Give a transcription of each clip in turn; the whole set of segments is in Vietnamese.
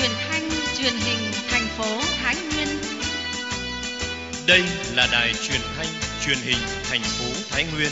truyền thanh truyền hình thành phố Thái Nguyên. Đây là đài truyền thanh truyền hình thành phố Thái Nguyên.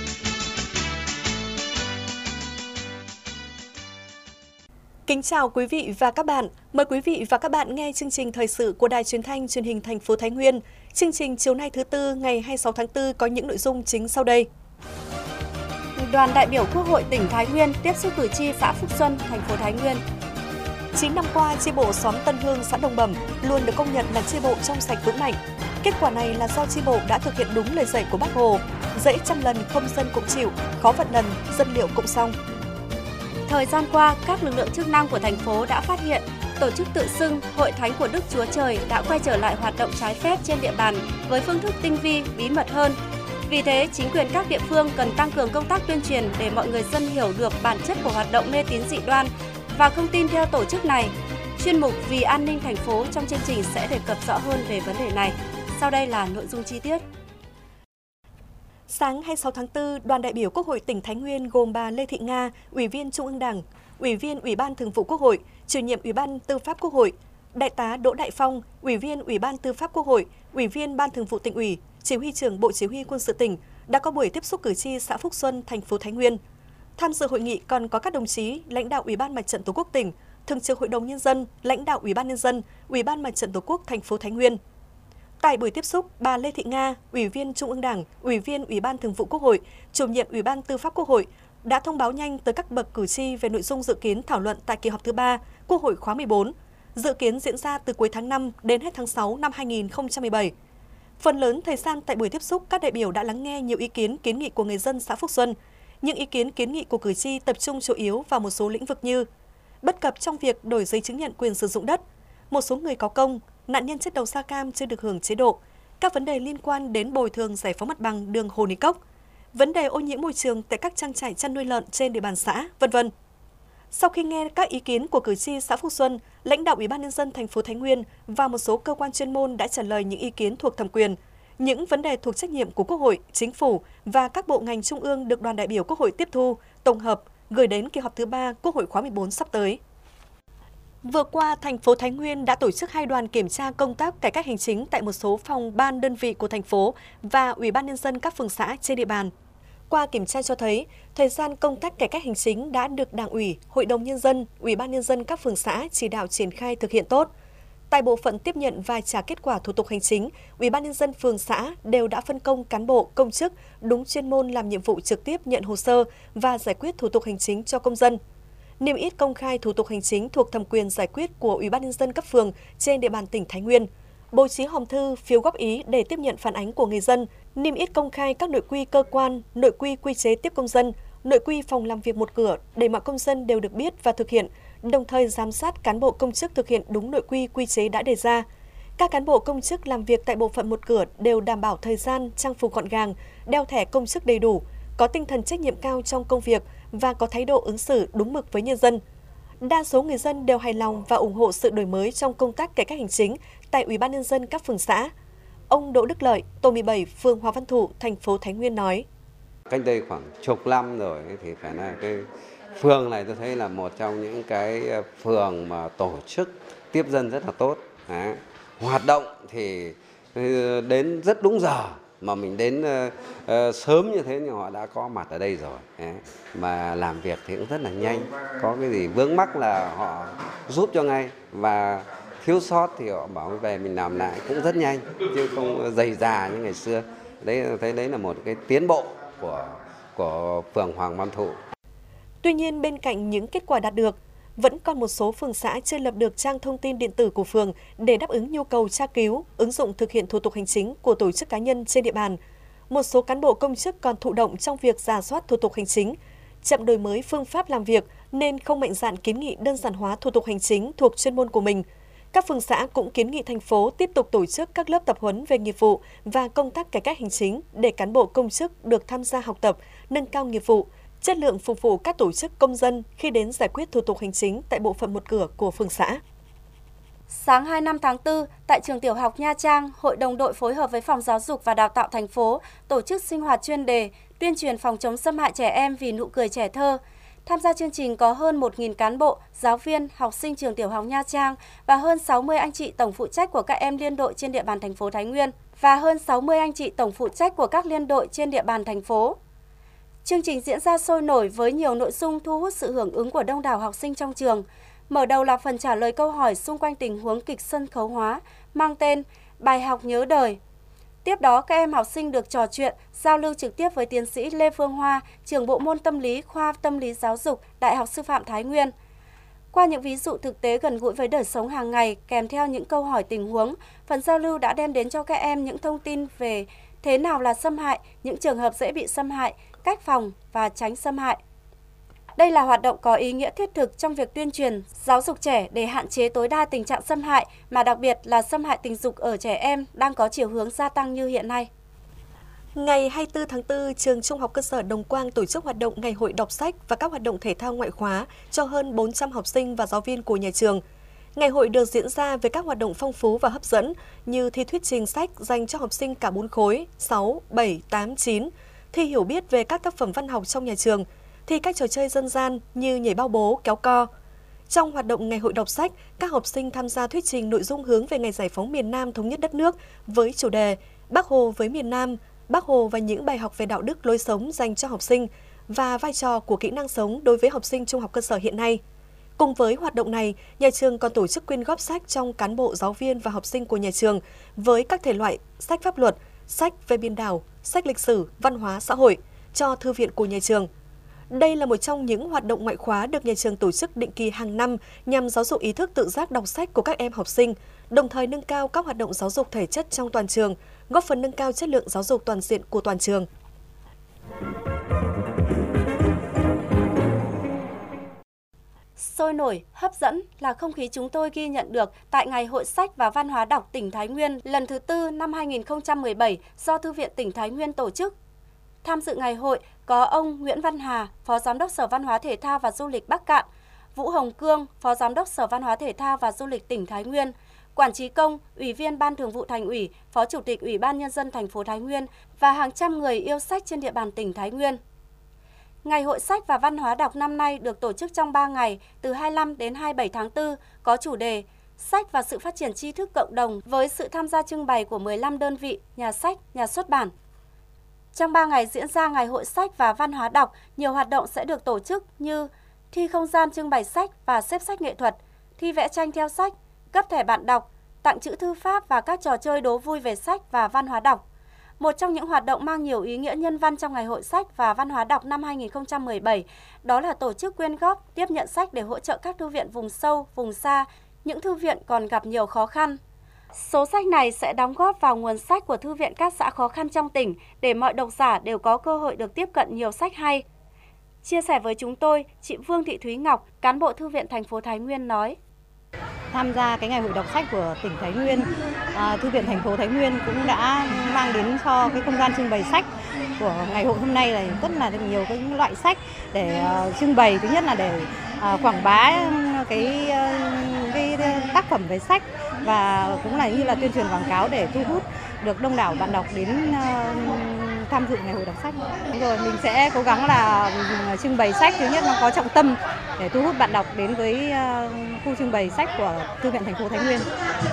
Kính chào quý vị và các bạn. Mời quý vị và các bạn nghe chương trình thời sự của đài truyền thanh truyền hình thành phố Thái Nguyên. Chương trình chiều nay thứ Tư ngày 26 tháng 4 có những nội dung chính sau đây. Đoàn đại biểu Quốc hội tỉnh Thái Nguyên tiếp xúc cử tri xã Phúc Xuân, thành phố Thái Nguyên. 9 năm qua, chi bộ xóm Tân Hương, xã Đồng Bẩm luôn được công nhận là chi bộ trong sạch vững mạnh. Kết quả này là do chi bộ đã thực hiện đúng lời dạy của Bác Hồ: dễ trăm lần không dân cũng chịu, khó vạn lần dân liệu cũng xong. Thời gian qua, các lực lượng chức năng của thành phố đã phát hiện tổ chức tự xưng Hội Thánh của Đức Chúa Trời đã quay trở lại hoạt động trái phép trên địa bàn với phương thức tinh vi, bí mật hơn. Vì thế, chính quyền các địa phương cần tăng cường công tác tuyên truyền để mọi người dân hiểu được bản chất của hoạt động mê tín dị đoan và không tin theo tổ chức này. Chuyên mục Vì an ninh thành phố trong chương trình sẽ đề cập rõ hơn về vấn đề này. Sau đây là nội dung chi tiết. Sáng 26 tháng 4, đoàn đại biểu Quốc hội tỉnh Thái Nguyên gồm bà Lê Thị Nga, Ủy viên Trung ương Đảng, Ủy viên Ủy ban Thường vụ Quốc hội, Chủ nhiệm Ủy ban Tư pháp Quốc hội, Đại tá Đỗ Đại Phong, Ủy viên Ủy ban Tư pháp Quốc hội, Ủy viên Ban Thường vụ Tỉnh ủy, Chỉ huy trưởng Bộ Chỉ huy Quân sự tỉnh đã có buổi tiếp xúc cử tri xã Phúc Xuân, thành phố Thái Nguyên. Tham dự hội nghị còn có các đồng chí lãnh đạo Ủy ban Mặt trận Tổ quốc tỉnh, Thường trực Hội đồng Nhân dân, lãnh đạo Ủy ban Nhân dân, Ủy ban Mặt trận Tổ quốc thành phố Thái Nguyên. Tại buổi tiếp xúc, bà Lê Thị Nga, Ủy viên Trung ương Đảng, Ủy viên Ủy ban Thường vụ Quốc hội, Chủ nhiệm Ủy ban Tư pháp Quốc hội đã thông báo nhanh tới các bậc cử tri về nội dung dự kiến thảo luận tại kỳ họp thứ 3 Quốc hội khóa 14, dự kiến diễn ra từ cuối tháng 5 đến hết tháng 6 năm 2017. Phần lớn thời gian tại buổi tiếp xúc, các đại biểu đã lắng nghe nhiều ý kiến kiến nghị của người dân xã Phúc Xuân. Những ý kiến kiến nghị của cử tri tập trung chủ yếu vào một số lĩnh vực như bất cập trong việc đổi giấy chứng nhận quyền sử dụng đất, một số người có công, nạn nhân chất độc da cam chưa được hưởng chế độ, các vấn đề liên quan đến bồi thường giải phóng mặt bằng đường Hồ Ní Cốc, vấn đề ô nhiễm môi trường tại các trang trại chăn nuôi lợn trên địa bàn xã, v.v. Sau khi nghe các ý kiến của cử tri xã Phúc Xuân, lãnh đạo Ủy ban Nhân dân thành phố Thái Nguyên và một số cơ quan chuyên môn đã trả lời những ý kiến thuộc thẩm quyền. Những vấn đề thuộc trách nhiệm của Quốc hội, Chính phủ và các bộ ngành trung ương được đoàn đại biểu Quốc hội tiếp thu, tổng hợp, gửi đến kỳ họp thứ 3 Quốc hội khóa 14 sắp tới. Vừa qua, thành phố Thái Nguyên đã tổ chức 2 đoàn kiểm tra công tác cải cách hành chính tại một số phòng ban đơn vị của thành phố và Ủy ban Nhân dân các phường xã trên địa bàn. Qua kiểm tra cho thấy, thời gian công tác cải cách hành chính đã được Đảng ủy, Hội đồng Nhân dân, Ủy ban Nhân dân các phường xã chỉ đạo triển khai thực hiện tốt. Tại bộ phận tiếp nhận và trả kết quả thủ tục hành chính, Ủy ban Nhân dân phường xã đều đã phân công cán bộ, công chức đúng chuyên môn làm nhiệm vụ trực tiếp nhận hồ sơ và giải quyết thủ tục hành chính cho công dân. Niêm yết công khai thủ tục hành chính thuộc thẩm quyền giải quyết của Ủy ban Nhân dân cấp phường trên địa bàn tỉnh Thái Nguyên. Bố trí hòm thư, phiếu góp ý để tiếp nhận phản ánh của người dân, niêm yết công khai các nội quy cơ quan, nội quy quy chế tiếp công dân, nội quy phòng làm việc một cửa để mọi công dân đều được biết và thực hiện, đồng thời giám sát cán bộ công chức thực hiện đúng nội quy quy chế đã đề ra. Các cán bộ công chức làm việc tại bộ phận một cửa đều đảm bảo thời gian, trang phục gọn gàng, đeo thẻ công chức đầy đủ, có tinh thần trách nhiệm cao trong công việc và có thái độ ứng xử đúng mực với nhân dân. Đa số người dân đều hài lòng và ủng hộ sự đổi mới trong công tác cải cách hành chính tại Ủy ban Nhân dân các phường xã. Ông Đỗ Đức Lợi, tổ 17, phường Hòa Văn Thụ, thành phố Thái Nguyên nói: Cách đây khoảng chục năm rồi thì phải là cái phường này tôi thấy là một trong những cái phường mà tổ chức tiếp dân rất là tốt. Đấy. Hoạt động thì đến rất đúng giờ, mà mình đến sớm như thế nhưng họ đã có mặt ở đây rồi. Đấy. Mà làm việc thì cũng rất là nhanh, có cái gì vướng mắc là họ giúp cho ngay, và thiếu sót thì họ bảo về mình làm lại cũng rất nhanh, chứ không dày dà như ngày xưa. Đấy, thấy đấy là một cái tiến bộ của phường Hoàng Văn Thụ. Tuy nhiên, bên cạnh những kết quả đạt được, vẫn còn một số phường xã chưa lập được trang thông tin điện tử của phường để đáp ứng nhu cầu tra cứu, ứng dụng thực hiện thủ tục hành chính của tổ chức cá nhân trên địa bàn. Một số cán bộ công chức còn thụ động trong việc rà soát thủ tục hành chính, chậm đổi mới phương pháp làm việc nên không mạnh dạn kiến nghị đơn giản hóa thủ tục hành chính thuộc chuyên môn của mình. Các phường xã cũng kiến nghị thành phố tiếp tục tổ chức các lớp tập huấn về nghiệp vụ và công tác cải cách hành chính để cán bộ công chức được tham gia học tập, nâng cao nghiệp vụ, chất lượng phục vụ các tổ chức công dân khi đến giải quyết thủ tục hành chính tại bộ phận một cửa của phường xã. Sáng 25 tháng 4, tại trường tiểu học Nha Trang, Hội đồng đội phối hợp với Phòng Giáo dục và Đào tạo thành phố tổ chức sinh hoạt chuyên đề tuyên truyền phòng chống xâm hại trẻ em vì nụ cười trẻ thơ. Tham gia chương trình có hơn 1.000 cán bộ, giáo viên, học sinh trường tiểu học Nha Trang và hơn 60 anh chị tổng phụ trách của các em liên đội trên địa bàn thành phố Thái Nguyên và hơn 60 anh chị tổng phụ trách của các liên đội trên địa bàn thành phố. Chương trình diễn ra sôi nổi với nhiều nội dung thu hút sự hưởng ứng của đông đảo học sinh trong trường. Mở đầu là phần trả lời câu hỏi xung quanh tình huống kịch sân khấu hóa mang tên Bài học nhớ đời. Tiếp đó, các em học sinh được trò chuyện, giao lưu trực tiếp với tiến sĩ Lê Phương Hoa, trưởng bộ môn tâm lý, khoa tâm lý giáo dục, Đại học Sư phạm Thái Nguyên. Qua những ví dụ thực tế gần gũi với đời sống hàng ngày, kèm theo những câu hỏi tình huống, phần giao lưu đã đem đến cho các em những thông tin về thế nào là xâm hại, những trường hợp dễ bị xâm hại, cách phòng và tránh xâm hại. Đây là hoạt động có ý nghĩa thiết thực trong việc tuyên truyền, giáo dục trẻ để hạn chế tối đa tình trạng xâm hại, mà đặc biệt là xâm hại tình dục ở trẻ em đang có chiều hướng gia tăng như hiện nay. Ngày 24 tháng 4, trường Trung học cơ sở Đồng Quang tổ chức hoạt động Ngày hội đọc sách và các hoạt động thể thao ngoại khóa cho hơn 400 học sinh và giáo viên của nhà trường. Ngày hội được diễn ra với các hoạt động phong phú và hấp dẫn như thi thuyết trình sách dành cho học sinh cả 4 khối 6, 7, 8, 9, thi hiểu biết về các tác phẩm văn học trong nhà trường, thi các trò chơi dân gian như nhảy bao bố, kéo co. Trong hoạt động Ngày hội đọc sách, các học sinh tham gia thuyết trình nội dung hướng về ngày giải phóng miền Nam thống nhất đất nước với chủ đề Bác Hồ với miền Nam, Bác Hồ và những bài học về đạo đức lối sống dành cho học sinh và vai trò của kỹ năng sống đối với học sinh trung học cơ sở hiện nay. Cùng với hoạt động này, nhà trường còn tổ chức quyên góp sách trong cán bộ, giáo viên và học sinh của nhà trường với các thể loại sách pháp luật, sách về biển đảo, sách lịch sử, văn hóa, xã hội cho thư viện của nhà trường. Đây là một trong những hoạt động ngoại khóa được nhà trường tổ chức định kỳ hàng năm nhằm giáo dục ý thức tự giác đọc sách của các em học sinh, đồng thời nâng cao các hoạt động giáo dục thể chất trong toàn trường, góp phần nâng cao chất lượng giáo dục toàn diện của toàn trường. Sôi nổi, hấp dẫn là không khí chúng tôi ghi nhận được tại Ngày hội sách và văn hóa đọc tỉnh Thái Nguyên lần thứ 4 năm 2017 do Thư viện tỉnh Thái Nguyên tổ chức. Tham dự ngày hội có ông Nguyễn Văn Hà, Phó Giám đốc Sở Văn hóa Thể thao và Du lịch Bắc Kạn, Vũ Hồng Cương, Phó Giám đốc Sở Văn hóa Thể thao và Du lịch tỉnh Thái Nguyên, Quản Trí Công, Ủy viên Ban Thường vụ Thành ủy, Phó Chủ tịch Ủy ban Nhân dân thành phố Thái Nguyên và hàng trăm người yêu sách trên địa bàn tỉnh Thái Nguyên. Ngày hội sách và văn hóa đọc năm nay được tổ chức trong 3 ngày từ 25 đến 27 tháng 4, có chủ đề Sách và sự phát triển tri thức cộng đồng với sự tham gia trưng bày của 15 đơn vị, nhà sách, nhà xuất bản. Trong 3 ngày diễn ra Ngày hội sách và văn hóa đọc, nhiều hoạt động sẽ được tổ chức như thi không gian trưng bày sách và xếp sách nghệ thuật, thi vẽ tranh theo sách, cấp thẻ bạn đọc, tặng chữ thư pháp và các trò chơi đố vui về sách và văn hóa đọc. Một trong những hoạt động mang nhiều ý nghĩa nhân văn trong Ngày hội sách và văn hóa đọc năm 2017 đó là tổ chức quyên góp, tiếp nhận sách để hỗ trợ các thư viện vùng sâu, vùng xa, những thư viện còn gặp nhiều khó khăn. Số sách này sẽ đóng góp vào nguồn sách của thư viện các xã khó khăn trong tỉnh để mọi độc giả đều có cơ hội được tiếp cận nhiều sách hay. Chia sẻ với chúng tôi, chị Vương Thị Thúy Ngọc, cán bộ thư viện thành phố Thái Nguyên nói: Tham gia cái ngày hội đọc sách của tỉnh Thái Nguyên, Thư viện thành phố Thái Nguyên cũng đã mang đến cho cái không gian trưng bày sách của ngày hội hôm nay là rất là nhiều cái loại sách để trưng bày. Thứ nhất là để quảng bá cái tác phẩm về sách và cũng là như là tuyên truyền quảng cáo để thu hút được đông đảo bạn đọc đến tham dự ngày hội đọc sách. Rồi mình sẽ cố gắng là trưng bày sách, thứ nhất nó có trọng tâm để thu hút bạn đọc đến với khu trưng bày sách của Thư viện thành phố Thái Nguyên.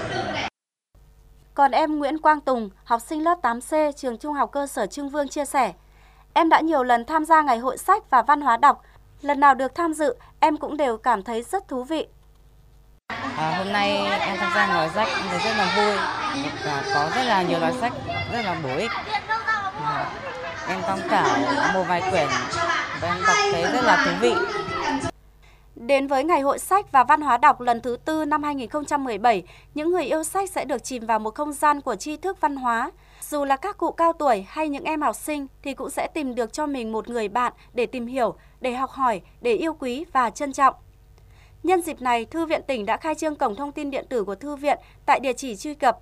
Còn em Nguyễn Quang Tùng, học sinh lớp 8C trường Trung học cơ sở Trưng Vương chia sẻ: Em đã nhiều lần tham gia ngày hội sách và văn hóa đọc. Lần nào được tham dự, em cũng đều cảm thấy rất thú vị. Hôm nay em tham gia ngày hội sách em thấy rất là vui và có rất là nhiều loại sách rất là bổ ích. Em tham khảo một vài quyển và em đọc thấy rất là thú vị. Đến với Ngày hội sách và văn hóa đọc lần thứ 4 năm 2017, những người yêu sách sẽ được chìm vào một không gian của tri thức văn hóa. Dù là các cụ cao tuổi hay những em học sinh thì cũng sẽ tìm được cho mình một người bạn để tìm hiểu, để học hỏi, để yêu quý và trân trọng. Nhân dịp này, Thư viện tỉnh đã khai trương cổng thông tin điện tử của Thư viện tại địa chỉ truy cập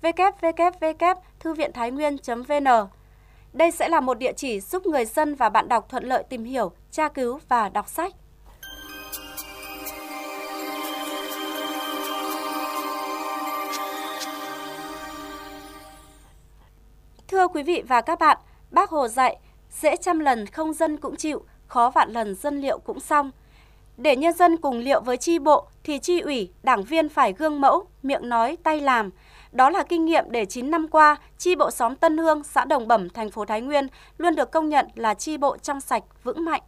www.thư-viện-thái-nguyên.vn. Đây sẽ là một địa chỉ giúp người dân và bạn đọc thuận lợi tìm hiểu, tra cứu và đọc sách. Thưa quý vị và các bạn, Bác Hồ dạy, dễ trăm lần không dân cũng chịu, khó vạn lần dân liệu cũng xong. Để nhân dân cùng liệu với chi bộ thì chi ủy, đảng viên phải gương mẫu, miệng nói, tay làm. Đó là kinh nghiệm để 9 năm qua, chi bộ xóm Tân Hương, xã Đồng Bẩm, thành phố Thái Nguyên luôn được công nhận là chi bộ trong sạch, vững mạnh.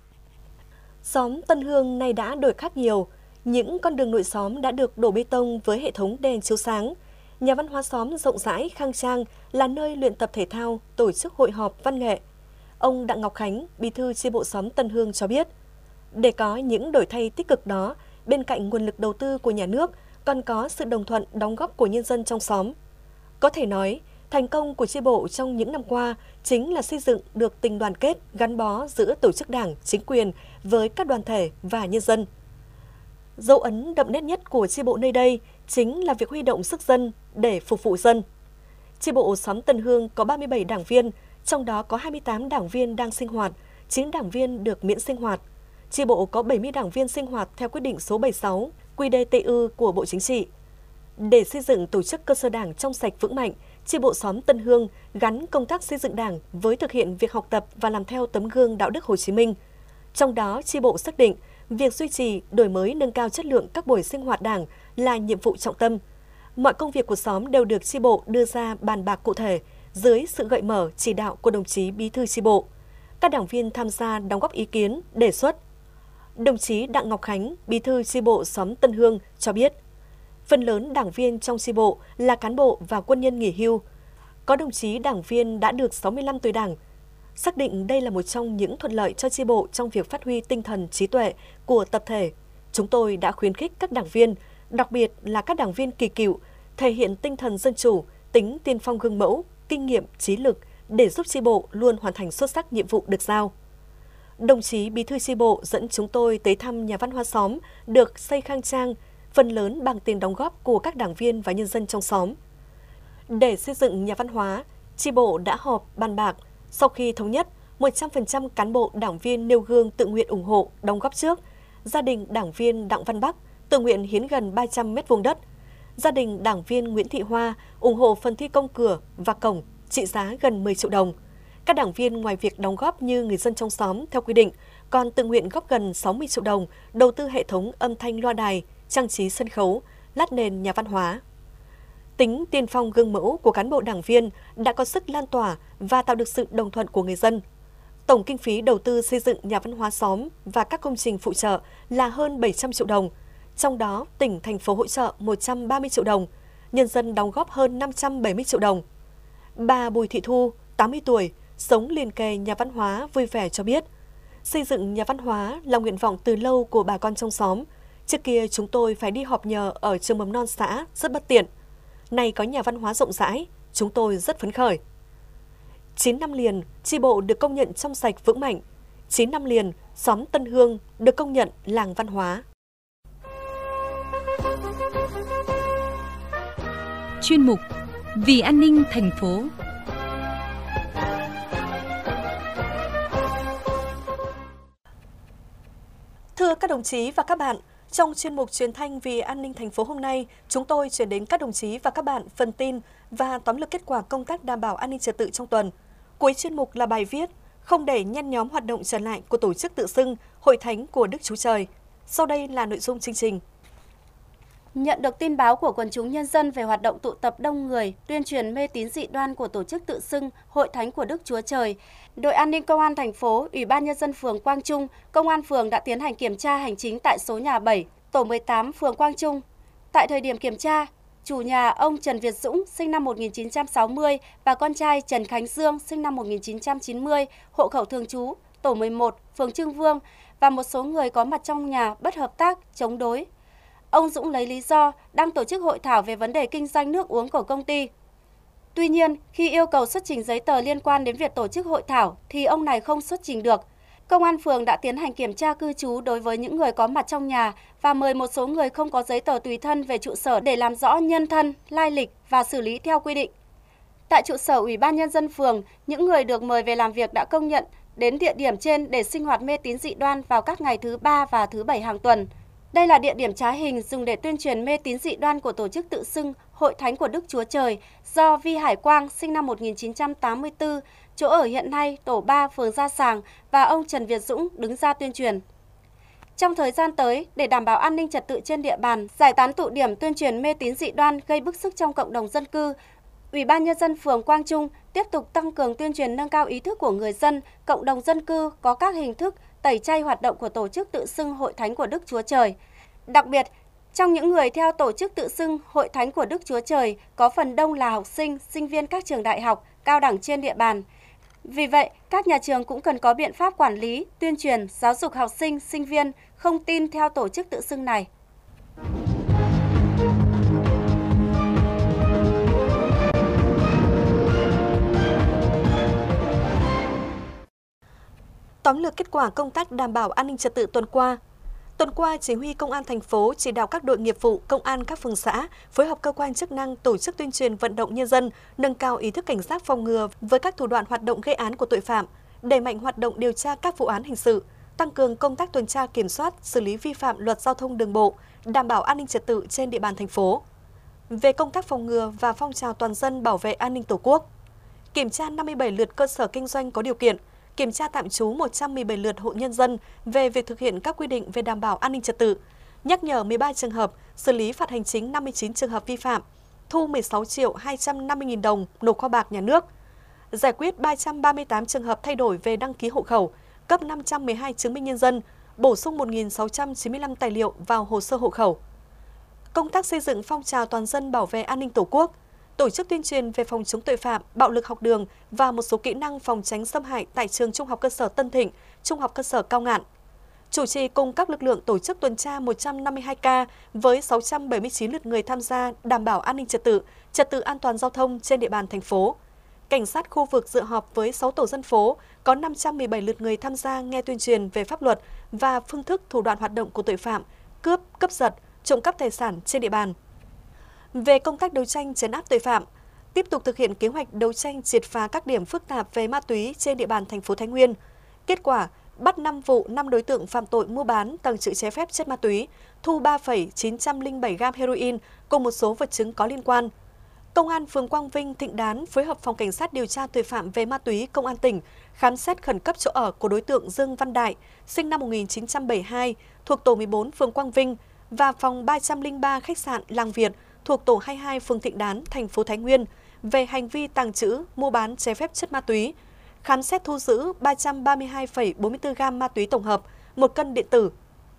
Xóm Tân Hương nay đã đổi khác nhiều. Những con đường nội xóm đã được đổ bê tông với hệ thống đèn chiếu sáng. Nhà văn hóa xóm rộng rãi, khang trang là nơi luyện tập thể thao, tổ chức hội họp văn nghệ. Ông Đặng Ngọc Khánh, bí thư chi bộ xóm Tân Hương cho biết, để có những đổi thay tích cực đó, bên cạnh nguồn lực đầu tư của nhà nước, còn có sự đồng thuận đóng góp của nhân dân trong xóm. Có thể nói, thành công của chi bộ trong những năm qua chính là xây dựng được tình đoàn kết gắn bó giữa tổ chức đảng, chính quyền với các đoàn thể và nhân dân. Dấu ấn đậm nét nhất của chi bộ nơi đây chính là việc huy động sức dân để phục vụ dân. Chi bộ xóm Tân Hương có 37 đảng viên, trong đó có 28 đảng viên đang sinh hoạt, 9 đảng viên được miễn sinh hoạt. Chi bộ có 70 đảng viên sinh hoạt theo quyết định số 76 QĐ-TÜ của Bộ Chính trị. Để xây dựng tổ chức cơ sở đảng trong sạch vững mạnh, chi bộ xóm Tân Hương gắn công tác xây dựng đảng với thực hiện việc học tập và làm theo tấm gương đạo đức Hồ Chí Minh. Trong đó, chi bộ xác định việc duy trì, đổi mới, nâng cao chất lượng các buổi sinh hoạt đảng là nhiệm vụ trọng tâm. Mọi công việc của xóm đều được chi bộ đưa ra bàn bạc cụ thể dưới sự gợi mở chỉ đạo của đồng chí bí thư chi bộ. Các đảng viên tham gia đóng góp ý kiến, đề xuất. Đồng chí Đặng Ngọc Khánh, bí thư chi bộ xóm Tân Hương cho biết, phần lớn đảng viên trong chi bộ là cán bộ và quân nhân nghỉ hưu. Có đồng chí đảng viên đã được 65 tuổi đảng. Xác định đây là một trong những thuận lợi cho chi bộ trong việc phát huy tinh thần trí tuệ của tập thể. Chúng tôi đã khuyến khích các đảng viên, đặc biệt là các đảng viên kỳ cựu, thể hiện tinh thần dân chủ, tính tiên phong gương mẫu, kinh nghiệm, trí lực để giúp chi bộ luôn hoàn thành xuất sắc nhiệm vụ được giao. Đồng chí bí thư chi bộ dẫn chúng tôi tới thăm nhà văn hóa xóm được xây khang trang, phần lớn bằng tiền đóng góp của các đảng viên và nhân dân trong xóm. Để xây dựng nhà văn hóa, chi bộ đã họp bàn bạc. Sau khi thống nhất, 100% cán bộ đảng viên nêu gương tự nguyện ủng hộ, đóng góp trước. Gia đình đảng viên Đặng Văn Bắc tự nguyện hiến gần 300 m2 đất. Gia đình đảng viên Nguyễn Thị Hoa ủng hộ phần thi công cửa và cổng trị giá gần 10 triệu đồng. Các đảng viên ngoài việc đóng góp như người dân trong xóm theo quy định, còn tự nguyện góp gần 60 triệu đồng đầu tư hệ thống âm thanh loa đài, trang trí sân khấu, lát nền nhà văn hóa. Tính tiên phong gương mẫu của cán bộ đảng viên đã có sức lan tỏa và tạo được sự đồng thuận của người dân. Tổng kinh phí đầu tư xây dựng nhà văn hóa xóm và các công trình phụ trợ là hơn 700 triệu đồng. Trong đó, tỉnh, thành phố hỗ trợ 130 triệu đồng, nhân dân đóng góp hơn 570 triệu đồng. Bà Bùi Thị Thu, 80 tuổi, sống liền kề nhà văn hóa vui vẻ cho biết, xây dựng nhà văn hóa là nguyện vọng từ lâu của bà con trong xóm. Trước kia chúng tôi phải đi họp nhờ ở trường mầm non xã, rất bất tiện. Nay có nhà văn hóa rộng rãi, chúng tôi rất phấn khởi. 9 năm liền, chi bộ được công nhận trong sạch vững mạnh. 9 năm liền, xóm Tân Hương được công nhận làng văn hóa. Chuyên mục Vì an ninh thành phố. Thưa các đồng chí và các bạn, trong chuyên mục truyền thanh Vì an ninh thành phố hôm nay, chúng tôi chuyển đến các đồng chí và các bạn phần tin và tóm lược kết quả công tác đảm bảo an ninh trật tự trong tuần. Cuối chuyên mục là bài viết Không để nhen nhóm hoạt động trở lại của tổ chức tự xưng Hội Thánh của Đức Chúa Trời. Sau đây là nội dung chương trình. Nhận được tin báo của quần chúng nhân dân về hoạt động tụ tập đông người, tuyên truyền mê tín dị đoan của tổ chức tự xưng Hội Thánh của Đức Chúa Trời, đội an ninh công an thành phố, Ủy ban nhân dân phường Quang Trung, công an phường đã tiến hành kiểm tra hành chính tại số nhà 7, tổ 18 phường Quang Trung. Tại thời điểm kiểm tra, chủ nhà ông Trần Việt Dũng sinh năm 1960 và con trai Trần Khánh Dương sinh năm 1990, hộ khẩu thường trú tổ 11, phường Trương Vương và một số người có mặt trong nhà bất hợp tác, chống đối. Ông Dũng lấy lý do đang tổ chức hội thảo về vấn đề kinh doanh nước uống của công ty. Tuy nhiên, khi yêu cầu xuất trình giấy tờ liên quan đến việc tổ chức hội thảo thì ông này không xuất trình được. Công an phường đã tiến hành kiểm tra cư trú đối với những người có mặt trong nhà và mời một số người không có giấy tờ tùy thân về trụ sở để làm rõ nhân thân, lai lịch và xử lý theo quy định. Tại trụ sở Ủy ban nhân dân phường, những người được mời về làm việc đã công nhận đến địa điểm trên để sinh hoạt mê tín dị đoan vào các ngày thứ 3 và thứ 7 hàng tuần. Đây là địa điểm trá hình dùng để tuyên truyền mê tín dị đoan của tổ chức tự xưng Hội Thánh của Đức Chúa Trời do Vi Hải Quang sinh năm 1984, chỗ ở hiện nay tổ 3 phường Gia Sàng và ông Trần Việt Dũng đứng ra tuyên truyền. Trong thời gian tới, để đảm bảo an ninh trật tự trên địa bàn, giải tán tụ điểm tuyên truyền mê tín dị đoan gây bức xúc trong cộng đồng dân cư, Ủy ban Nhân dân phường Quang Trung tiếp tục tăng cường tuyên truyền nâng cao ý thức của người dân, cộng đồng dân cư có các hình thức tẩy chay hoạt động của tổ chức tự xưng Hội Thánh của Đức Chúa Trời. Đặc biệt, trong những người theo tổ chức tự xưng Hội Thánh của Đức Chúa Trời có phần đông là học sinh, sinh viên các trường đại học, cao đẳng trên địa bàn. Vì vậy, các nhà trường cũng cần có biện pháp quản lý, tuyên truyền, giáo dục học sinh, sinh viên không tin theo tổ chức tự xưng này. Tóm lược kết quả công tác đảm bảo an ninh trật tự tuần qua. Tuần qua, Chỉ huy Công an thành phố chỉ đạo các đội nghiệp vụ, công an các phường xã phối hợp cơ quan chức năng tổ chức tuyên truyền vận động nhân dân nâng cao ý thức cảnh giác phòng ngừa với các thủ đoạn hoạt động gây án của tội phạm, đẩy mạnh hoạt động điều tra các vụ án hình sự, tăng cường công tác tuần tra kiểm soát, xử lý vi phạm luật giao thông đường bộ, đảm bảo an ninh trật tự trên địa bàn thành phố. Về công tác phòng ngừa và phong trào toàn dân bảo vệ an ninh Tổ quốc, kiểm tra 57 lượt cơ sở kinh doanh có điều kiện, kiểm tra tạm trú 117 lượt hộ nhân dân về việc thực hiện các quy định về đảm bảo an ninh trật tự, nhắc nhở 13 trường hợp, xử lý phạt hành chính 59 trường hợp vi phạm, thu 16 triệu 250.000 đồng nộp kho bạc nhà nước, giải quyết 338 trường hợp thay đổi về đăng ký hộ khẩu, cấp 512 chứng minh nhân dân, bổ sung 1.695 tài liệu vào hồ sơ hộ khẩu. Công tác xây dựng phong trào toàn dân bảo vệ an ninh Tổ quốc, tổ chức tuyên truyền về phòng chống tội phạm, bạo lực học đường và một số kỹ năng phòng tránh xâm hại tại trường Trung học cơ sở Tân Thịnh, Trung học cơ sở Cao Ngạn. Chủ trì cùng các lực lượng tổ chức tuần tra 152 ca với 679 lượt người tham gia đảm bảo an ninh trật tự an toàn giao thông trên địa bàn thành phố. Cảnh sát khu vực dự họp với 6 tổ dân phố, có 517 lượt người tham gia nghe tuyên truyền về pháp luật và phương thức thủ đoạn hoạt động của tội phạm, cướp, cướp giật, trộm cắp tài sản trên địa bàn. Về công tác đấu tranh trấn áp tội phạm, tiếp tục thực hiện kế hoạch đấu tranh triệt phá các điểm phức tạp về ma túy trên địa bàn thành phố Thái Nguyên. Kết quả, bắt 5 vụ 5 đối tượng phạm tội mua bán, tàng trữ trái phép chất ma túy, thu 3,907 gam heroin cùng một số vật chứng có liên quan. Công an phường Quang Vinh, Thịnh Đán phối hợp phòng cảnh sát điều tra tội phạm về ma túy Công an tỉnh khám xét khẩn cấp chỗ ở của đối tượng Dương Văn Đại, sinh năm 1972, thuộc tổ 14 phường Quang Vinh và phòng 303 khách sạn Làng Việt thuộc tổ 22 phường Thịnh Đán, thành phố Thái Nguyên về hành vi tàng trữ, mua bán trái phép chất ma túy. Khám xét thu giữ 332,44 gam ma túy tổng hợp, 1 cân điện tử.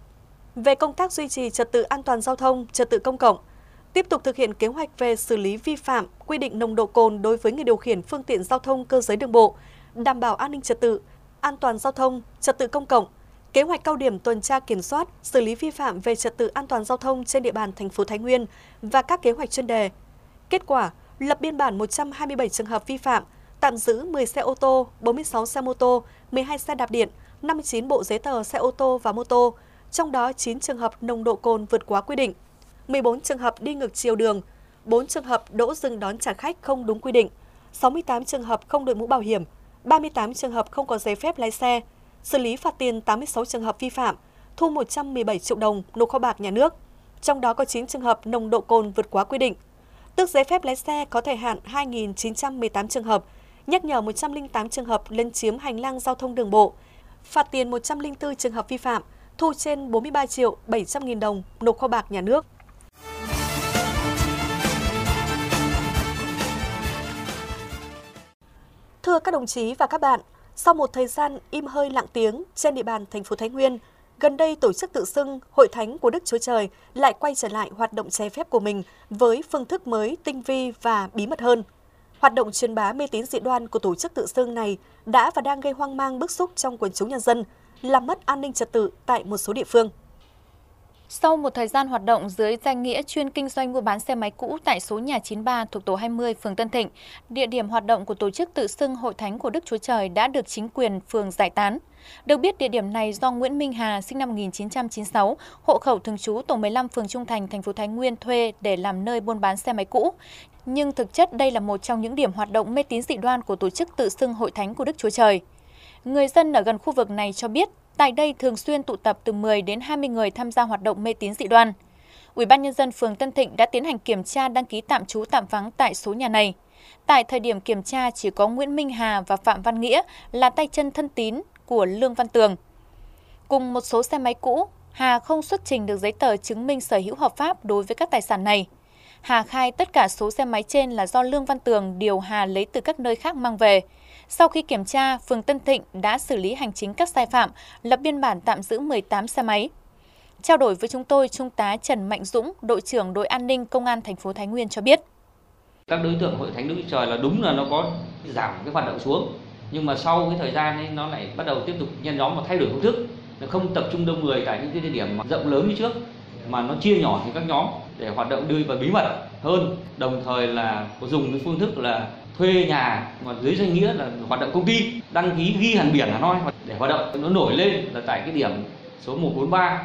Về công tác duy trì trật tự an toàn giao thông, trật tự công cộng, tiếp tục thực hiện kế hoạch về xử lý vi phạm quy định nồng độ cồn đối với người điều khiển phương tiện giao thông cơ giới đường bộ, đảm bảo an ninh trật tự, an toàn giao thông, trật tự công cộng, kế hoạch cao điểm tuần tra kiểm soát, xử lý vi phạm về trật tự an toàn giao thông trên địa bàn thành phố Thái Nguyên và các kế hoạch chuyên đề. Kết quả, lập biên bản 127 trường hợp vi phạm, tạm giữ 10 xe ô tô, 46 xe mô tô, 12 xe đạp điện, 59 bộ giấy tờ xe ô tô và mô tô, trong đó 9 trường hợp nồng độ cồn vượt quá quy định, 14 trường hợp đi ngược chiều đường, 4 trường hợp đỗ dừng đón trả khách không đúng quy định, 68 trường hợp không đội mũ bảo hiểm, 38 trường hợp không có giấy phép lái xe, xử lý phạt tiền 86 trường hợp vi phạm, thu 117 triệu đồng nộp kho bạc nhà nước, trong đó có 9 trường hợp nồng độ cồn vượt quá quy định. Tước giấy phép lái xe có thời hạn 2.918 trường hợp, nhắc nhở 108 trường hợp lấn chiếm hành lang giao thông đường bộ, phạt tiền 104 trường hợp vi phạm, thu trên 43 triệu 700 nghìn đồng nộp kho bạc nhà nước. Thưa các đồng chí và các bạn, sau một thời gian im hơi lặng tiếng trên địa bàn thành phố Thái Nguyên, gần đây tổ chức tự xưng Hội Thánh của Đức Chúa Trời lại quay trở lại hoạt động trái phép của mình với phương thức mới, tinh vi và bí mật hơn. Hoạt động truyền bá mê tín dị đoan của tổ chức tự xưng này đã và đang gây hoang mang bức xúc trong quần chúng nhân dân, làm mất an ninh trật tự tại một số địa phương. Sau một thời gian hoạt động dưới danh nghĩa chuyên kinh doanh mua bán xe máy cũ tại số nhà 93 thuộc tổ 20 phường Tân Thịnh, địa điểm hoạt động của tổ chức tự xưng Hội Thánh của Đức Chúa Trời đã được chính quyền phường giải tán. Được biết, địa điểm này do Nguyễn Minh Hà, sinh năm 1996, hộ khẩu thường trú tổ 15 phường Trung Thành, thành phố Thái Nguyên thuê để làm nơi buôn bán xe máy cũ. Nhưng thực chất đây là một trong những điểm hoạt động mê tín dị đoan của tổ chức tự xưng Hội Thánh của Đức Chúa Trời. Người dân ở gần khu vực này cho biết, tại đây thường xuyên tụ tập từ 10 đến 20 người tham gia hoạt động mê tín dị đoan. Ủy ban Nhân dân phường Tân Thịnh đã tiến hành kiểm tra đăng ký tạm trú tạm vắng tại số nhà này. Tại thời điểm kiểm tra chỉ có Nguyễn Minh Hà và Phạm Văn Nghĩa là tay chân thân tín của Lương Văn Tường. Cùng một số xe máy cũ, Hà không xuất trình được giấy tờ chứng minh sở hữu hợp pháp đối với các tài sản này. Hà khai tất cả số xe máy trên là do Lương Văn Tường điều Hà lấy từ các nơi khác mang về. Sau khi kiểm tra, phường Tân Thịnh đã xử lý hành chính các sai phạm, lập biên bản tạm giữ 18 xe máy. Trao đổi với chúng tôi, Trung tá Trần Mạnh Dũng, đội trưởng đội an ninh Công an thành phố Thái Nguyên cho biết. Các đối tượng Hội Thánh Đức Chúa Trời là đúng là nó có giảm cái hoạt động xuống, nhưng mà sau cái thời gian ấy nó lại bắt đầu tiếp tục nhen nhóm và thay đổi phương thức, nó không tập trung đông người tại những cái địa điểm mà rộng lớn như trước, mà nó chia nhỏ thành các nhóm để hoạt động đưa vào bí mật hơn, đồng thời là có dùng cái phương thức là thuê nhà mà dưới danh nghĩa là hoạt động công ty, đăng ký ghi hẳn biển Hà Nội để hoạt động. Nó nổi lên là tại cái điểm số 143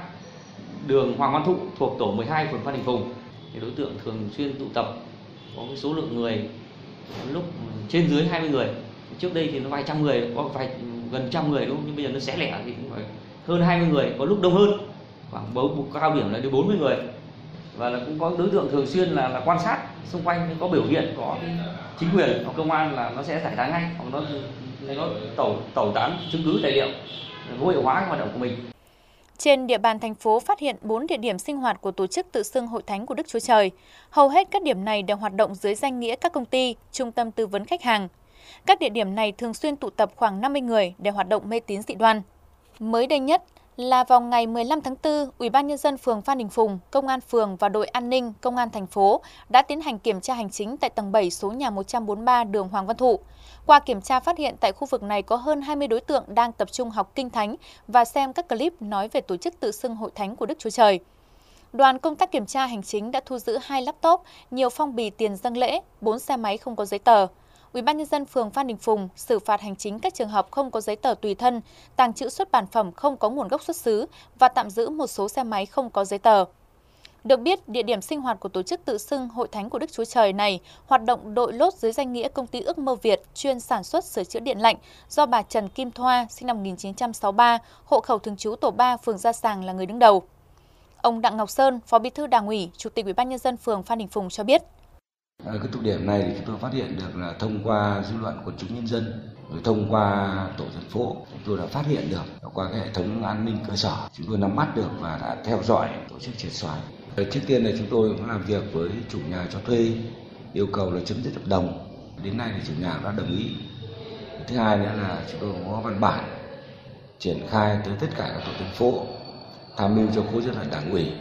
đường Hoàng Văn Thụ thuộc tổ 12 phường Phan Đình Phùng. Thì đối tượng thường xuyên tụ tập, có cái số lượng người lúc trên dưới 20 người. Trước đây thì nó vài trăm người, có gần trăm người đúng không? Nhưng bây giờ nó xé lẻ thì cũng phải hơn 20 người, có lúc đông hơn, khoảng cao điểm là đến 40 người. Và là cũng có đối tượng thường xuyên là quan sát xung quanh, có biểu hiện, có chính quyền, có công an là nó sẽ giải tán ngay, hoặc nó tẩu tán chứng cứ tài liệu, vô hiệu hóa hoạt động của mình. Trên địa bàn thành phố phát hiện 4 địa điểm sinh hoạt của tổ chức tự xưng Hội Thánh của Đức Chúa Trời. Hầu hết các điểm này đều hoạt động dưới danh nghĩa các công ty, trung tâm tư vấn khách hàng. Các địa điểm này thường xuyên tụ tập khoảng 50 người để hoạt động mê tín dị đoan. Mới đây nhất là vào ngày 15 tháng 4, Ủy ban Nhân dân phường Phan Đình Phùng, Công an phường và đội an ninh Công an thành phố đã tiến hành kiểm tra hành chính tại tầng 7 số nhà 143 đường Hoàng Văn Thụ. Qua kiểm tra phát hiện tại khu vực này có hơn 20 đối tượng đang tập trung học Kinh Thánh và xem các clip nói về tổ chức tự xưng Hội Thánh của Đức Chúa Trời. Đoàn công tác kiểm tra hành chính đã thu giữ 2 laptop, nhiều phong bì tiền dâng lễ, 4 xe máy không có giấy tờ. Ủy ban Nhân dân phường Phan Đình Phùng xử phạt hành chính các trường hợp không có giấy tờ tùy thân, tàng trữ xuất bản phẩm không có nguồn gốc xuất xứ và tạm giữ một số xe máy không có giấy tờ. Được biết, địa điểm sinh hoạt của tổ chức tự xưng Hội Thánh của Đức Chúa Trời này hoạt động đội lốt dưới danh nghĩa công ty Ước Mơ Việt chuyên sản xuất sửa chữa điện lạnh do bà Trần Kim Thoa, sinh năm 1963, hộ khẩu thường trú tổ 3, phường Gia Sàng là người đứng đầu. Ông Đặng Ngọc Sơn, Phó Bí thư Đảng ủy, Chủ tịch Ủy ban Nhân dân phường Phan Đình Phùng cho biết. Cái tụ điểm này thì chúng tôi phát hiện được là thông qua dư luận của chúng nhân dân, rồi thông qua tổ dân phố, chúng tôi đã phát hiện được qua cái hệ thống an ninh cơ sở, chúng tôi nắm bắt được và đã theo dõi tổ chức triệt xóa. Trước tiên là chúng tôi cũng làm việc với chủ nhà cho thuê, yêu cầu là chấm dứt hợp đồng. Đến nay thì chủ nhà đã đồng ý. Thứ hai nữa là chúng tôi có văn bản triển khai tới tất cả các tổ dân phố, tham mưu cho khối dân vận Đảng ủy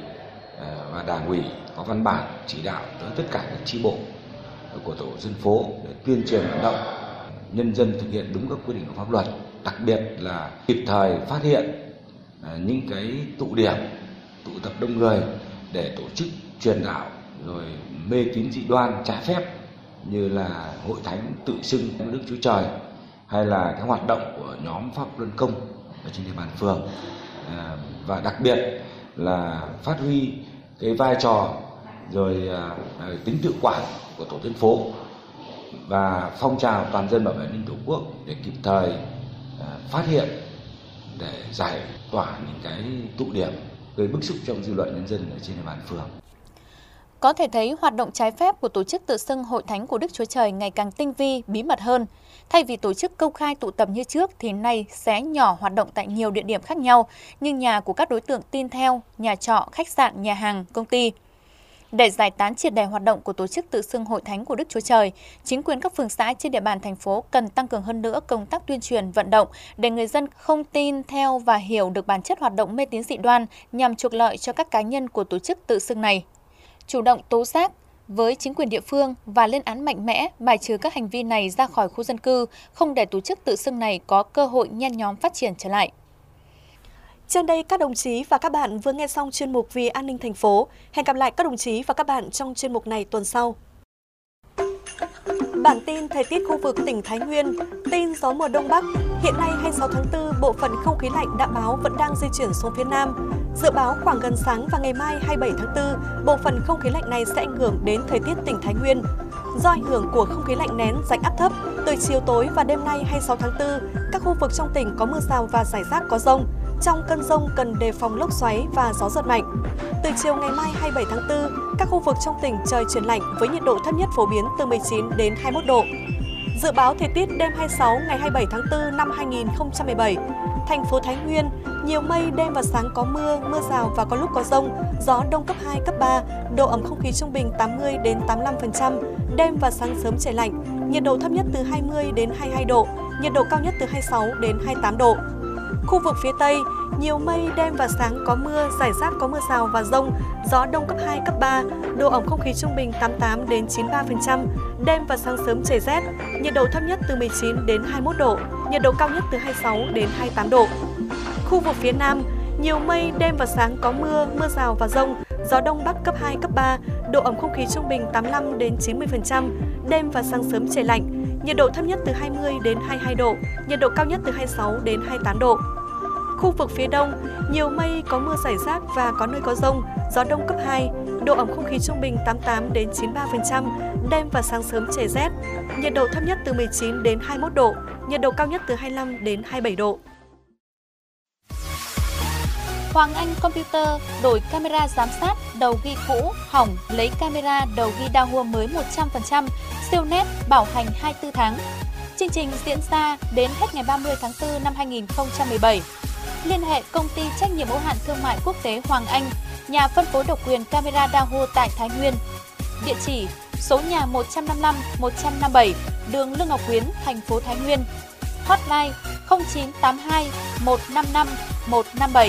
và Đảng ủy có văn bản chỉ đạo tới tất cả các chi bộ của tổ dân phố để tuyên truyền vận động nhân dân thực hiện đúng các quy định của pháp luật, đặc biệt là kịp thời phát hiện những cái tụ điểm tụ tập đông người để tổ chức truyền đạo rồi mê tín dị đoan trái phép như là Hội Thánh tự xưng Đức Chúa Trời hay là cái hoạt động của nhóm Pháp Luân Công ở trên địa bàn phường, và đặc biệt là phát huy cái vai trò rồi tính tự quản của tổ dân phố và phong trào toàn dân bảo vệ an ninh Tổ quốc để kịp thời phát hiện để giải tỏa những cái tụ điểm gây bức xúc trong dư luận nhân dân ở trên địa bàn phường. Có thể thấy hoạt động trái phép của tổ chức tự xưng Hội Thánh của Đức Chúa Trời ngày càng tinh vi, bí mật hơn. Thay vì tổ chức công khai tụ tập như trước thì nay xé nhỏ hoạt động tại nhiều địa điểm khác nhau như nhà của các đối tượng tin theo, nhà trọ, khách sạn, nhà hàng, công ty. Để giải tán triệt để hoạt động của tổ chức tự xưng Hội Thánh của Đức Chúa Trời, chính quyền các phường xã trên địa bàn thành phố cần tăng cường hơn nữa công tác tuyên truyền vận động để người dân không tin theo và hiểu được bản chất hoạt động mê tín dị đoan nhằm trục lợi cho các cá nhân của tổ chức tự xưng này. Chủ động tố giác với chính quyền địa phương và lên án mạnh mẽ bài trừ các hành vi này ra khỏi khu dân cư, không để tổ chức tự xưng này có cơ hội nhen nhóm phát triển trở lại. Trên đây các đồng chí và các bạn vừa nghe xong chuyên mục Vì an ninh thành phố. Hẹn gặp lại các đồng chí và các bạn trong chuyên mục này tuần sau. Bản tin thời tiết khu vực tỉnh Thái Nguyên. Tin gió mùa Đông Bắc. Hiện nay 26 tháng 4, bộ phận không khí lạnh đã báo vẫn đang di chuyển xuống phía Nam. Dự báo khoảng gần sáng và ngày mai 27 tháng 4, bộ phận không khí lạnh này sẽ ảnh hưởng đến thời tiết tỉnh Thái Nguyên. Do ảnh hưởng của không khí lạnh nén rãnh áp thấp, từ chiều tối và đêm nay 26 tháng 4, các khu vực trong tỉnh có mưa rào và rải rác có dông. Trong cơn dông cần đề phòng lốc xoáy và gió giật mạnh. Từ chiều ngày mai 27 tháng 4, các khu vực trong tỉnh trời chuyển lạnh với nhiệt độ thấp nhất phổ biến từ 19 đến 21 độ. Dự báo thời tiết đêm 26 ngày 27 tháng 4 năm 2017, thành phố Thái Nguyên, nhiều mây, đêm và sáng có mưa, mưa rào và có lúc có dông, gió đông cấp 2, cấp 3, độ ẩm không khí trung bình 80 đến 85%, đêm và sáng sớm trời lạnh, nhiệt độ thấp nhất từ 20 đến 22 độ, nhiệt độ cao nhất từ 26 đến 28 độ. Khu vực phía Tây, nhiều mây, đêm và sáng có mưa, rải rác có mưa rào và dông, gió đông cấp 2, cấp 3, độ ẩm không khí trung bình 88 đến 93%, đêm và sáng sớm trời rét, nhiệt độ thấp nhất từ 19 đến 21 độ, nhiệt độ cao nhất từ 26 đến 28 độ. Khu vực phía Nam, nhiều mây, đêm và sáng có mưa, mưa rào và dông, gió đông bắc cấp 2, cấp 3, độ ẩm không khí trung bình 85 đến 90%, đêm và sáng sớm trời lạnh, nhiệt độ thấp nhất từ 20 đến 22 độ, nhiệt độ cao nhất từ 26 đến 28 độ. Khu vực phía Đông, nhiều mây, có mưa rải rác và có nơi có dông, gió đông cấp 2, độ ẩm không khí trung bình 88 đến 93%, đêm và sáng sớm trời rét, nhiệt độ thấp nhất từ 19 đến 21 độ, nhiệt độ cao nhất từ 25 đến 27 độ. Hoàng Anh Computer đổi camera giám sát đầu ghi cũ hỏng, lấy camera đầu ghi Dahua mới 100%, siêu nét, bảo hành 24 tháng. Chương trình diễn ra đến hết ngày 30 tháng 4 năm 2017. Liên hệ công ty trách nhiệm hữu hạn thương mại quốc tế Hoàng Anh, nhà phân phối độc quyền camera Dahua tại Thái Nguyên. Địa chỉ: số nhà 155, 157, đường Lương Ngọc Quyến, thành phố Thái Nguyên. Hotline 0982 155 157.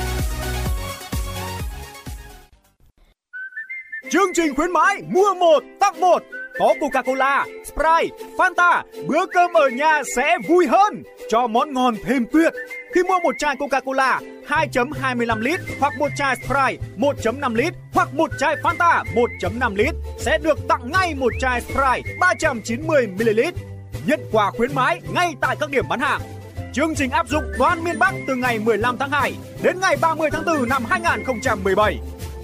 Chương trình khuyến mãi mua 1 tặng 1. Có Coca-Cola, Sprite, Fanta, bữa cơm ở nhà sẽ vui hơn. Cho món ngon thêm tuyệt. Khi mua một chai Coca-Cola 2.25 lít hoặc một chai Sprite 1.5 lít hoặc một chai Fanta 1.5 lít sẽ được tặng ngay một chai Sprite 390 ml. Nhận quà khuyến mãi ngay tại các điểm bán hàng. Chương trình áp dụng toàn miền Bắc từ ngày 15 tháng 2 đến ngày 30 tháng 4 năm 2017.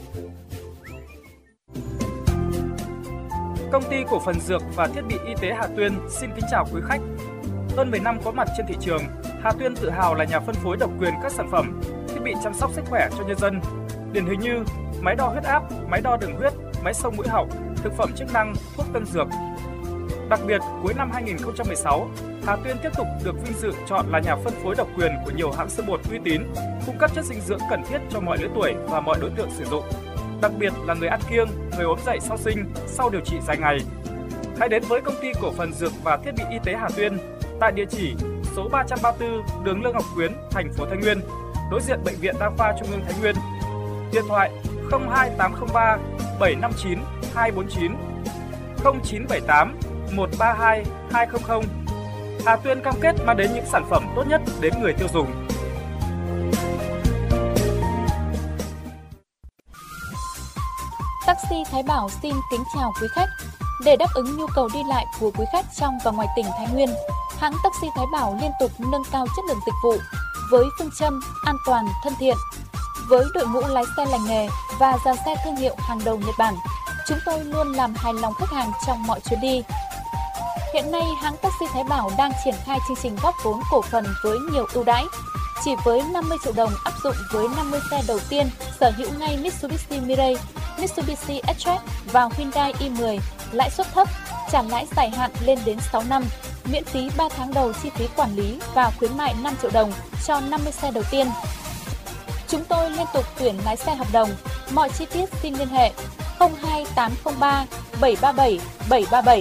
Công ty cổ phần dược và thiết bị y tế Hà Tuyên xin kính chào quý khách. Hơn 10 năm có mặt trên thị trường, Hà Tuyên tự hào là nhà phân phối độc quyền các sản phẩm, thiết bị chăm sóc sức khỏe cho nhân dân. Điển hình như máy đo huyết áp, máy đo đường huyết, máy xông mũi họng, thực phẩm chức năng, thuốc tân dược. Đặc biệt, cuối năm 2016, Hà Tuyên tiếp tục được vinh dự chọn là nhà phân phối độc quyền của nhiều hãng sữa bột uy tín, cung cấp chất dinh dưỡng cần thiết cho mọi lứa tuổi và mọi đối tượng sử dụng. Đặc biệt là người ăn kiêng, người ốm dậy sau sinh, sau điều trị dài ngày. Hãy đến với công ty cổ phần dược và thiết bị y tế Hà Tuyên tại địa chỉ số 334 đường Lương Ngọc Quyến, thành phố Thái Nguyên, đối diện Bệnh viện Đa khoa Trung ương Thái Nguyên. Điện thoại 02803 759 249 0978 132 200. Hà Tuyên cam kết mang đến những sản phẩm tốt nhất đến người tiêu dùng. Taxi Thái Bảo xin kính chào quý khách. Để đáp ứng nhu cầu đi lại của quý khách trong và ngoài tỉnh Thái Nguyên, hãng Taxi Thái Bảo liên tục nâng cao chất lượng dịch vụ với phương châm an toàn, thân thiện. Với đội ngũ lái xe lành nghề và dàn xe thương hiệu hàng đầu Nhật Bản, chúng tôi luôn làm hài lòng khách hàng trong mọi chuyến đi. Hiện nay, hãng Taxi Thái Bảo đang triển khai chương trình góp vốn cổ phần với nhiều ưu đãi. Chỉ với 50 triệu đồng áp dụng với 50 xe đầu tiên sở hữu ngay Mitsubishi Mirage, Mitsubishi X-Track và Hyundai i10, lãi suất thấp, trả lãi dài hạn lên đến 6 năm, miễn phí 3 tháng đầu chi phí quản lý và khuyến mại 5 triệu đồng cho 50 xe đầu tiên. Chúng tôi liên tục tuyển lái xe hợp đồng. Mọi chi tiết xin liên hệ 02803 737 737.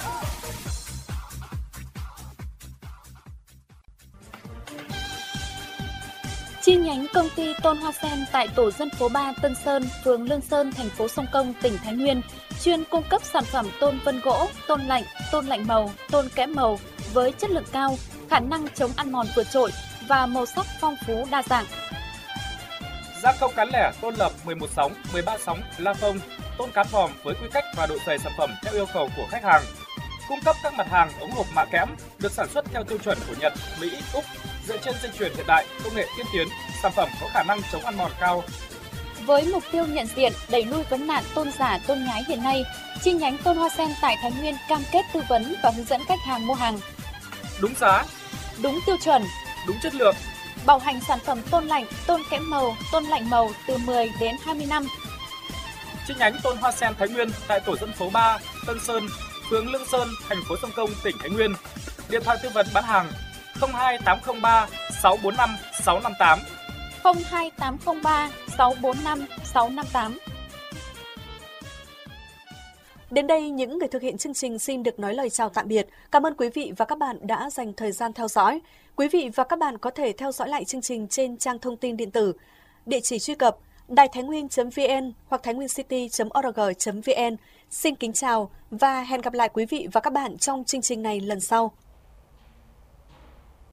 Chi nhánh công ty Tôn Hoa Sen tại tổ dân phố 3 Tân Sơn, phường Lương Sơn, thành phố Sông Công, tỉnh Thái Nguyên, chuyên cung cấp sản phẩm tôn vân gỗ, tôn lạnh màu, tôn kẽm màu với chất lượng cao, khả năng chống ăn mòn vượt trội và màu sắc phong phú đa dạng. Gia công cán lẻ tôn lập 11 sóng, 13 sóng, la phông, tôn cán vòm với quy cách và độ dày sản phẩm theo yêu cầu của khách hàng. Cung cấp các mặt hàng ống hộp mạ kẽm được sản xuất theo tiêu chuẩn của Nhật, Mỹ, Úc, dựa trên dây chuyền hiện đại, công nghệ tiên tiến, sản phẩm có khả năng chống ăn mòn cao. Với mục tiêu nhận diện, đẩy lui vấn nạn tôn giả, tôn nhái hiện nay, chi nhánh Tôn Hoa Sen tại Thái Nguyên cam kết tư vấn và hướng dẫn khách hàng mua hàng đúng giá, đúng tiêu chuẩn, đúng chất lượng, Bảo hành sản phẩm tôn lạnh, tôn kẽm màu, tôn lạnh màu từ 10 đến 20 năm. Chi nhánh tôn hoa sen Thái Nguyên tại tổ dân phố 3, Tân Sơn, phường Lương Sơn, thành phố Sông Công, tỉnh Thái Nguyên. Điện thoại tư vấn bán hàng 02803 645 658. 02803 645 658. Đến đây, những người thực hiện chương trình xin được nói lời chào tạm biệt. Cảm ơn quý vị và các bạn đã dành thời gian theo dõi. Quý vị và các bạn có thể theo dõi lại chương trình trên trang thông tin điện tử. Địa chỉ truy cập đàitháinhuyên.vn hoặc thainhuyêncity.org.vn. Xin kính chào và hẹn gặp lại quý vị và các bạn trong chương trình này lần sau.